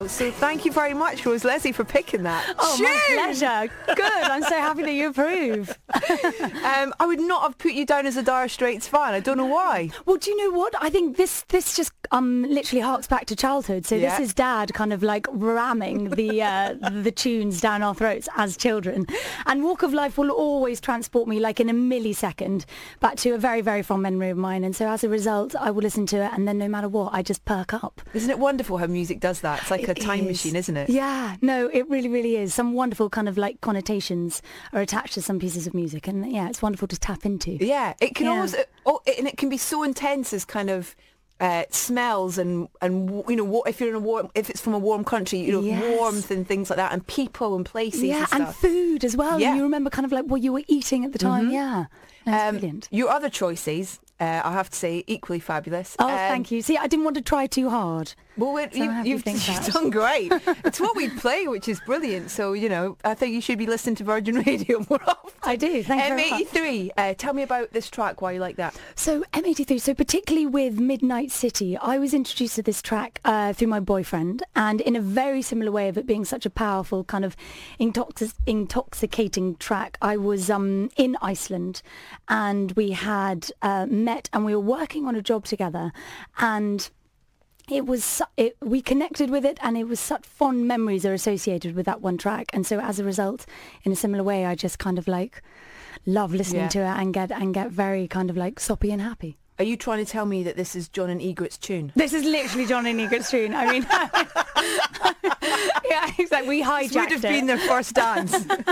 So thank you very much, Rose Leslie, for picking that. Oh, my pleasure. Good. I'm so happy that you approve. I would not have put you down as a Dire Straits fan. I don't know why. Well, do you know what? I think this just literally harks back to childhood. So this is Dad kind of like ramming the tunes down our throats as children. And Walk of Life will always transport me like in a millisecond back to a very, very fond memory of mine. And so as a result, I will listen to it, and then no matter what, I just perk up. Isn't it wonderful how music does that? It's like a time machine, isn't it? Yeah, no, it really, really is. Some wonderful kind of like connotations are attached to some pieces of music, and yeah, it's wonderful to tap into. Yeah, it can almost, and it can be so intense as kind of smells and you know, if you're in if it's from a warm country, you know, warmth and things like that, and people and places. Yeah, and food as well. Yeah. And you remember kind of like what you were eating at the time. Yeah, that's brilliant. Your other choices, I have to say, equally fabulous. Oh, thank you. See, I didn't want to try too hard. Well, you've done great. It's what we play, which is brilliant. So, you know, I think you should be listening to Virgin Radio more often. I do. Thank you very much. M83, tell me about this track, why you like that. So, M83, so particularly with Midnight City, I was introduced to this track through my boyfriend, and in a very similar way of it being such a powerful kind of intoxicating track, I was in Iceland, and we had met, and we were working on a job together, and we connected with it, and it was such fond memories are associated with that one track. And so as a result, in a similar way, I just kind of like love listening to it and get very kind of like soppy and happy. Are you trying to tell me that this is John and Egret's tune? This is literally John and Egret's tune. I mean, yeah, exactly. We hijacked it. This would have been their first dance.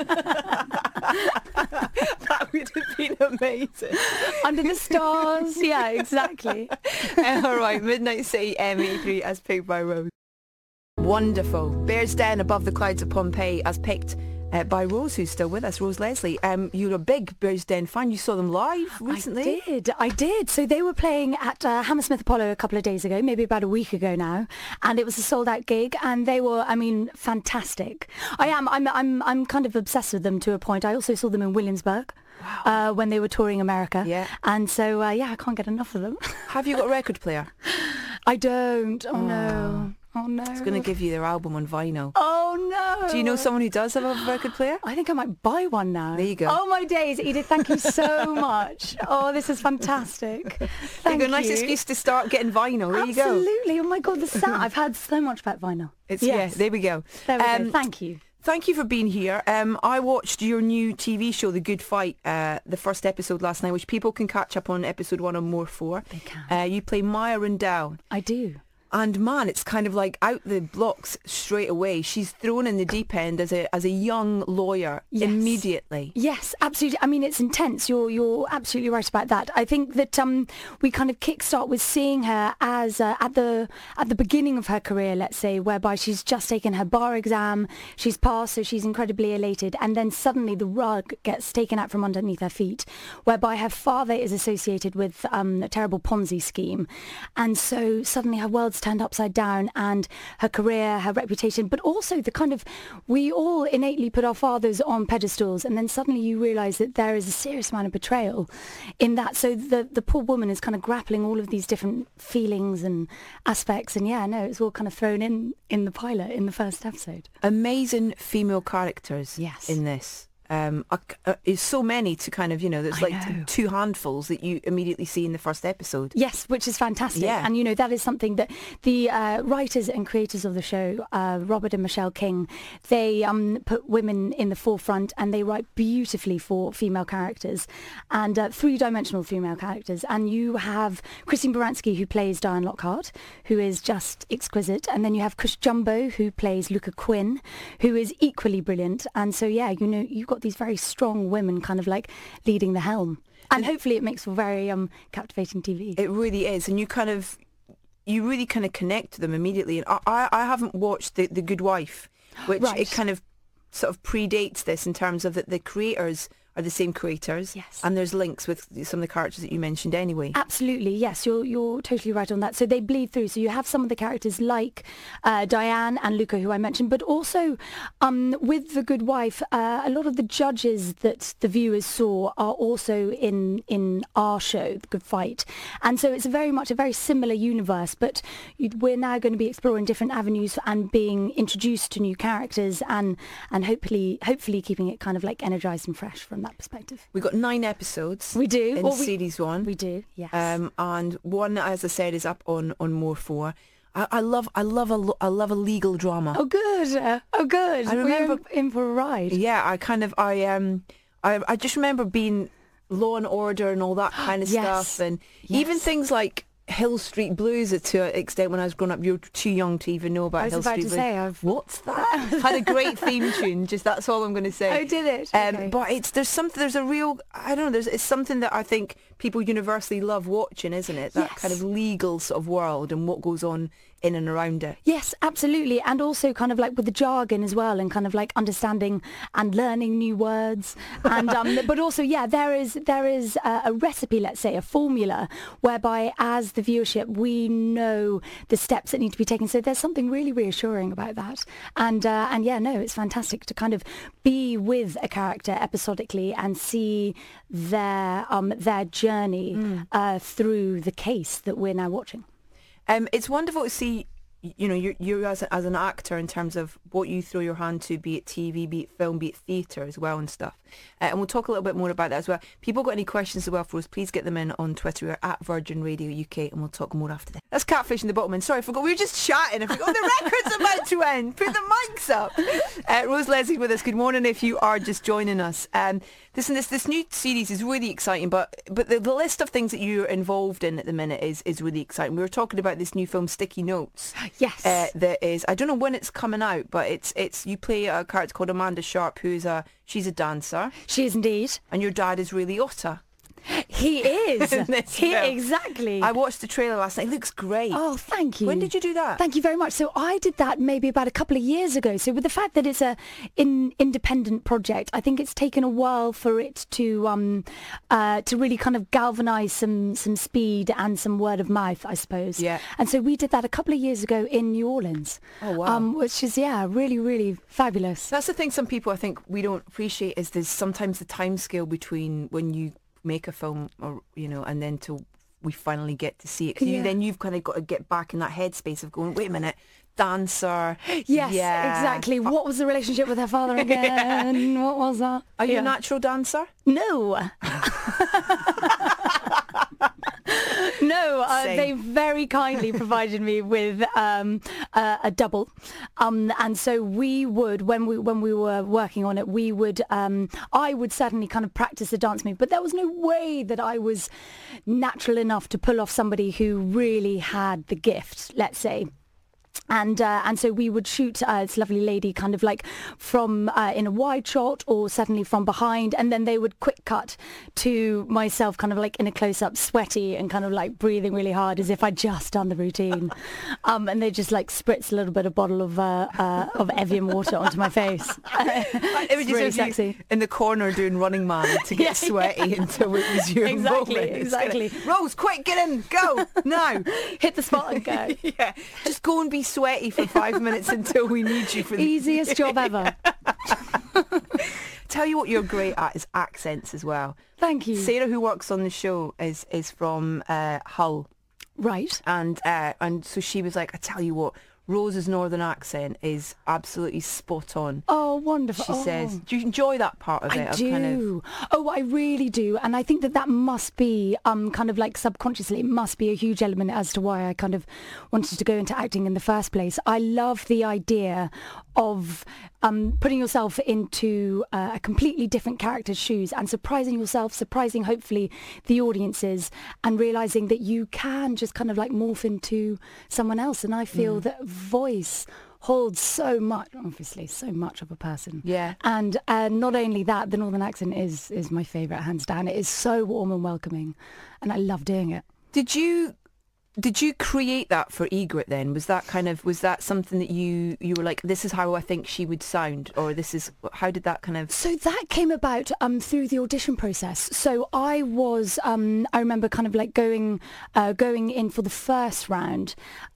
That would have been amazing. Under the stars. Yeah, exactly. All right, Midnight City, M83, as picked by Rose. Wonderful. Bears Den, Above the Clouds of Pompeii, as picked by Rose, who's still with us, Rose Leslie. You're a big Bears Den fan. You saw them live recently. I did. So they were playing at Hammersmith Apollo a couple of days ago, maybe about a week ago now, and it was a sold-out gig, and they were, I mean, fantastic. I'm kind of obsessed with them to a point. I also saw them in Williamsburg. Wow. When they were touring America. Yeah. And so, I can't get enough of them. Have you got a record player? I don't. Oh, no. Oh, no. It's going to give you their album on vinyl. Oh, no. Do you know someone who does have a record player? I think I might buy one now. There you go. Oh, my days. Edith, thank you so much. Oh, this is fantastic. Thank you. Nice excuse to start getting vinyl. There you go. Absolutely. Oh, my God, the sound. I've heard so much about vinyl. Yeah, there we go. There we go. Thank you. Thank you for being here. I watched your new TV show, The Good Fight, the first episode last night, which people can catch up on episode 1 and more for. They can. You play Maya Rendell. I do. And man, it's kind of like out the blocks straight away. She's thrown in the deep end as a young lawyer immediately. Yes, absolutely. I mean, it's intense. You're absolutely right about that. I think that we kind of kickstart with seeing her as at the beginning of her career, let's say, whereby she's just taken her bar exam, she's passed, so she's incredibly elated, and then suddenly the rug gets taken out from underneath her feet, whereby her father is associated with a terrible Ponzi scheme, and so suddenly her world's turned upside down, and her career, her reputation, but also the kind of, we all innately put our fathers on pedestals, and then suddenly you realise that there is a serious amount of betrayal in that. So the poor woman is kind of grappling all of these different feelings and aspects, and it's all kind of thrown in the pilot, in the first episode. Amazing female characters in this. Is so many to kind of, there's like two handfuls that you immediately see in the first episode. Yes, which is fantastic. Yeah. And, that is something that the writers and creators of the show, Robert and Michelle King, they put women in the forefront, and they write beautifully for female characters, and three-dimensional female characters. And you have Christine Baranski, who plays Diane Lockhart, who is just exquisite. And then you have Kush Jumbo, who plays Luca Quinn, who is equally brilliant. And so, you've got these very strong women kind of like leading the helm, and hopefully it makes for very captivating TV. It really is, and you really kind of connect to them immediately. And I haven't watched the Good Wife, which it kind of sort of predates this in terms of that the creators are the same creators. Yes. And there's links with some of the characters that you mentioned anyway. Absolutely, yes, you're totally right on that. So they bleed through. So you have some of the characters like Diane and Luca, who I mentioned, but also with The Good Wife, a lot of the judges that the viewers saw are also in our show, The Good Fight. And so it's very much a very similar universe, but we're now going to be exploring different avenues and being introduced to new characters and hopefully keeping it kind of like energized and fresh from that perspective. We've got 9 episodes. We do. In series 1. We do, yes. And one, as I said, is up on More 4. I love a legal drama. Oh, good. Oh, good. I remember We're in for a ride. Yeah, I just remember being Law and Order and all that kind of Yes. stuff, and Yes. even things like Hill Street Blues to an extent. When I was growing up, you're too young to even know about I was Hill about Street to Blues. say, What's that? Had a great theme tune. Just that's all I'm going to say. Oh, did it? Okay. But there's a real, I don't know. It's something that I think people universally love watching, isn't it? That Yes. kind of legal sort of world and what goes on in and around it. Yes, absolutely. And also kind of like with the jargon as well, and kind of like understanding and learning new words. And but also, yeah, there is a recipe, let's say, a formula whereby as the viewership, we know the steps that need to be taken. So there's something really reassuring about that. And yeah, no, it's fantastic to kind of be with a character episodically and see their journey through the case that we're now watching. It's wonderful to see, you know, you as an actor in terms of what you throw your hand to, be it TV, be it film, be it theatre as well and stuff. And we'll talk a little bit more about that as well. People got any questions as well for us, please get them in on Twitter. We're at Virgin Radio UK and we'll talk more after that. That's Catfish in the Bottom. And sorry, I forgot, we were just chatting. I forgot the record's about to end. Put the mics up. Rose Leslie with us. Good morning if you are just joining us. Listen, this new series is really exciting, but the list of things that you're involved in at the minute is really exciting. We were talking about this new film, Sticky Notes. Yes. That is, I don't know when it's coming out, but it's you play a character called Amanda Sharp, she's a dancer. She is indeed. And your dad is Ray Liotta. He is. Film. Exactly. I watched the trailer last night. It looks great. Oh, thank you. When did you do that? Thank you very much. So I did that maybe about a couple of years ago. So with the fact that it's a independent project, I think it's taken a while for it to really kind of galvanise some speed and some word of mouth, I suppose. Yeah. And so we did that a couple of years ago in New Orleans. Oh, wow. Which is, really, really fabulous. That's the thing some people I think we don't appreciate is there's sometimes the time scale between when you make a film, or and then till we finally get to see it. 'Cause then you've kind of got to get back in that headspace of going, wait a minute, dancer. Yes, exactly. What was the relationship with her father again? What was that? Are you a natural dancer? No. No, they very kindly provided me with a double, and so we would, when we were working on it, I would certainly kind of practice the dance move, but there was no way that I was natural enough to pull off somebody who really had the gift, let's say. And so we would shoot this lovely lady kind of like from in a wide shot or certainly from behind, and then they would quick cut to myself kind of like in a close-up, sweaty and kind of like breathing really hard as if I'd just done the routine. And they just like spritz a little bit of bottle of Evian water onto my face. It was just really sexy. In the corner doing Running Man to get sweaty until it was your moment. Exactly. Rose, quick, get in, go, now. Hit the spot and go. Yeah, just go and be sweaty for 5 minutes until we need you for the easiest job ever. Tell you what you're great at is accents as well. Thank you. Sarah, who works on the show, is from Hull, right? And so she was like, I tell you what, Rose's northern accent is absolutely spot on. Oh, wonderful. She says, do you enjoy that part of it? I do. Oh, I really do. And I think that must be kind of like subconsciously, it must be a huge element as to why I kind of wanted to go into acting in the first place. I love the idea of putting yourself into a completely different character's shoes and surprising yourself, surprising hopefully the audiences, and realising that you can just kind of like morph into someone else. And I feel that voice holds so much, obviously, so much of a person. Yeah. And not only that, the Northern accent is my favourite, hands down. It is so warm and welcoming, and I love doing it. Did you did you create that for Egret then? Was that something that you were like, this is how I think she would sound, or how did that kind of? So that came about through the audition process. So I remember kind of like going in for the first round,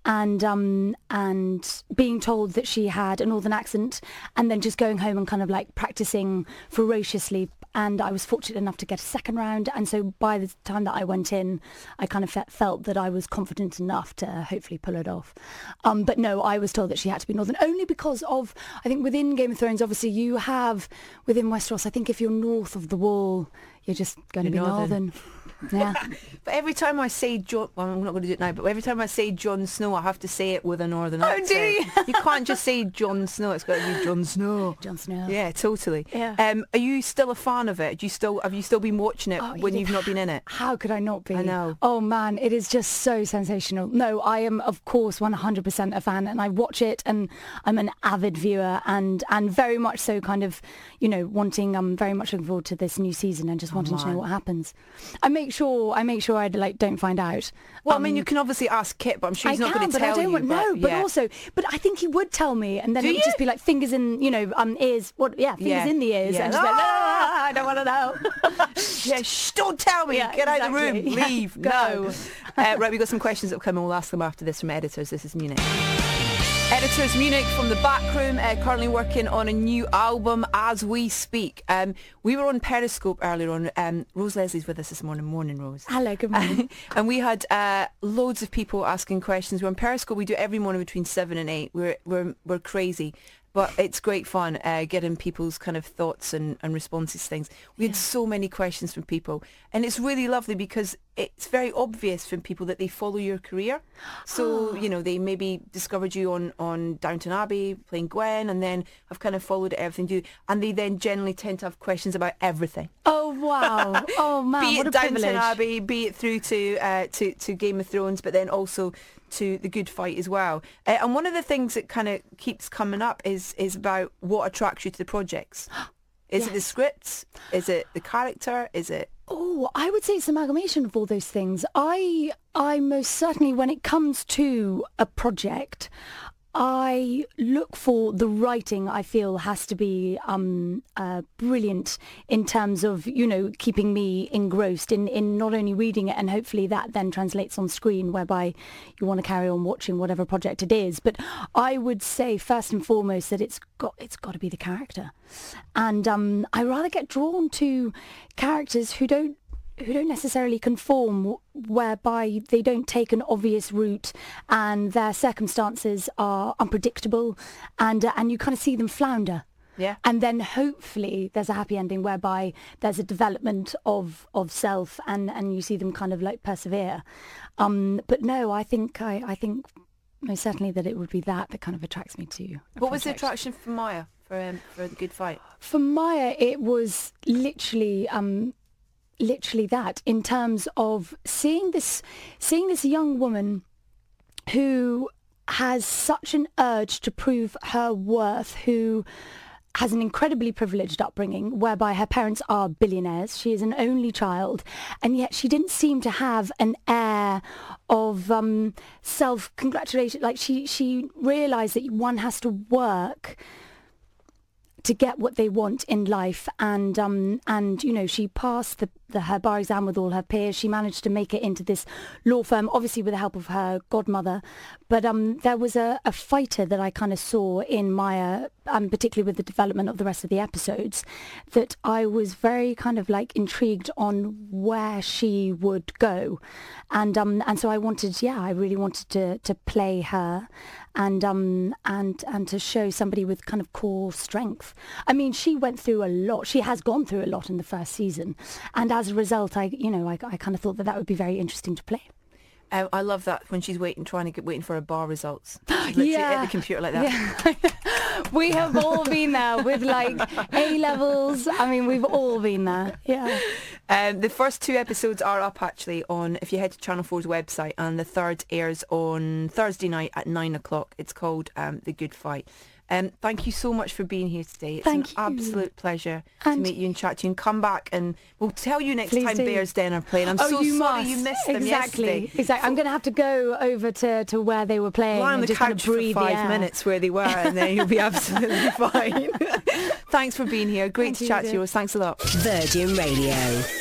and being told that she had a northern accent, and then just going home and kind of like practicing ferociously. And I was fortunate enough to get a second round, and so by the time that I went in, I kind of felt that I was confident enough to hopefully pull it off. But no, I was told that she had to be northern, only because of, I think within Game of Thrones, obviously you have, within Westeros, I think if you're north of the Wall, you're just going to be northern. Yeah. But every time I say Jon, well, I'm not going to do it now, but every time I say Jon Snow, I have to say it with a northern accent. Oh, do you? You can't just say Jon Snow, it's got to be Jon Snow. Jon Snow. Yeah, totally. Yeah. Are you still a fan of it? Have you still been watching it when you've not been in it? How could I not be? I know. Oh man, it is just so sensational. No, I am of course 100% a fan, and I watch it, and I'm an avid viewer, and very much so kind of, wanting, I'm very much looking forward to this new season and just wanting to know what happens. I make sure I don't find out. Well, I mean, you can obviously ask Kit, but I'm sure he's not going to tell you. But I think he would tell me, and then it would just be like fingers in, ears. Fingers in the ears, and just like, I don't want to know. Yeah, don't tell me. Get out of the room. Leave. Go. Right, we've got some questions that have come in. We'll ask them after this from editors. This is Munich. Editors Munich from the back room, currently working on a new album as we speak. We were on Periscope earlier on. Rose Leslie's with us this morning. Morning, Rose. Hello, good morning. And we had loads of people asking questions. We're on Periscope. We do it every morning between 7 and 8. We're crazy. But it's great fun getting people's kind of thoughts and responses to things. We had so many questions from people. And it's really lovely because it's very obvious from people that they follow your career. So, they maybe discovered you on Downton Abbey, playing Gwen, and then have kind of followed everything you do. And they then generally tend to have questions about everything. Oh, wow. Oh, man, what a privilege. Be it Downton Abbey, be it through to Game of Thrones, but then also to The Good Fight as well. And one of the things that kind of keeps coming up is about what attracts you to the projects. Is it the scripts? Is it the character? Is it... Oh, I would say it's an amalgamation of all those things. I most certainly, when it comes to a project, I look for the writing. I feel has to be brilliant in terms of, keeping me engrossed in not only reading it, and hopefully that then translates on screen, whereby you want to carry on watching whatever project it is. But I would say first and foremost that it's got to be the character, and I rather get drawn to characters who don't necessarily conform, whereby they don't take an obvious route and their circumstances are unpredictable, and you kind of see them flounder. Yeah. And then hopefully there's a happy ending whereby there's a development of self, and you see them kind of like persevere. But no, I think most certainly that it would be that kind of attracts me to you. What was the attraction for Maya for The Good Fight? For Maya, it was literally that, in terms of seeing this young woman who has such an urge to prove her worth, who has an incredibly privileged upbringing whereby her parents are billionaires. She is an only child, and yet she didn't seem to have an air of self-congratulation. Like she realised that one has to work to get what they want in life, and she passed her bar exam with all her peers. She managed to make it into this law firm, obviously with the help of her godmother. But there was a fighter that I kind of saw in Maya, particularly with the development of the rest of the episodes, that I was very kind of like intrigued on where she would go, and so I really wanted to play her, and to show somebody with kind of core strength. I mean, she went through a lot. She has gone through a lot in the first season, and as a result, I kind of thought that would be very interesting to play. I love that when she's waiting for her bar results. She's literally at the computer like that. Yeah. We have all been there with like A levels. I mean, we've all been there. Yeah. The first 2 episodes are up actually if you head to Channel 4's website, and the third airs on Thursday night at 9 o'clock. It's called The Good Fight. Thank you so much for being here today. It's Thank an you. absolute pleasure And to meet you and chat to you, and come back and we'll tell you next Please time do. Bears Den are playing. I'm so you sorry must. you missed them Exactly. yesterday. Exactly. I'm going to have to go over to where they were playing Lie on and the just kind of couch for breathe the 5 air. minutes where they were and then you'll be absolutely fine. Thanks for being here. Great Thank to you, chat to Edith. you. Thanks a lot. Virgin Radio.